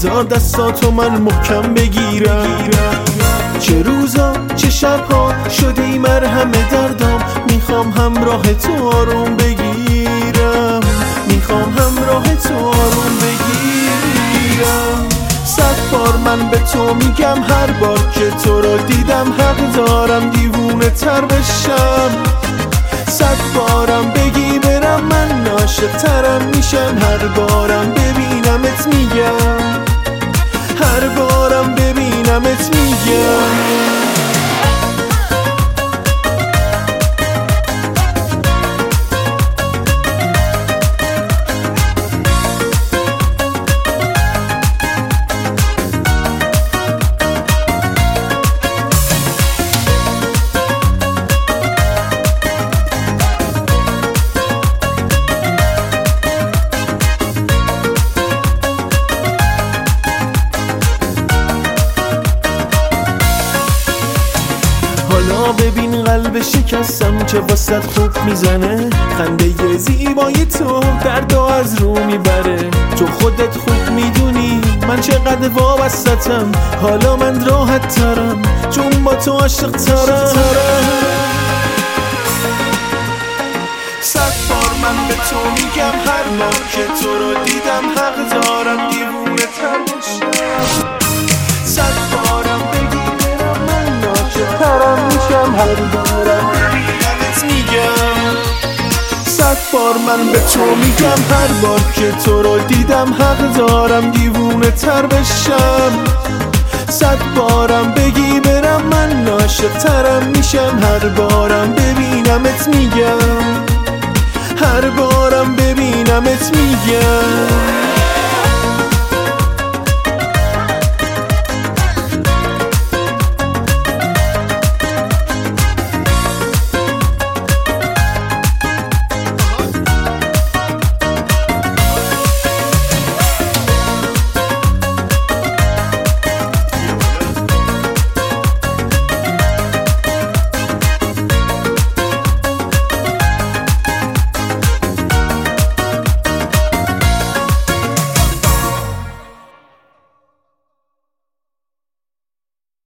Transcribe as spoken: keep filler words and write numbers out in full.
بذار دستاتو من محکم بگیرم. چه روزا چه شبها شدی مرهم دردام، میخوام همراه تو آروم بگیرم، میخوام همراه تو آروم بگیرم. صد بار من به تو میگم هر بار که تو رو دیدم حق دارم دیوونه تر بشم. صد بارم بگی برم من عاشق ترم میشم، هر بارم ببینمت میگم، هر بارم ببینمت میگم. حالا ببین قلب شکستم که واسد خوب میزنه، خنده زیبای تو دردو از رو میبره. تو خودت خوب میدونی من چقدر وابستم، حالا من راحت ترم چون با تو عاشق ترم. صد بار من به تو میگم هر بار که تو رو دیدم حق دارم دیوونه تر بشم. صد بارم بگی برم من عاشق ترم میشم، هر بارم ببینمت میگم. صد بار من به تو میگم هر بار که تو رو دیدم حق دارم دیوونه تر بشم. صد بارم بگی برم من عاشق ترم میشم، هر بارم ببینمت میگم، هر بارم ببینمت میگم.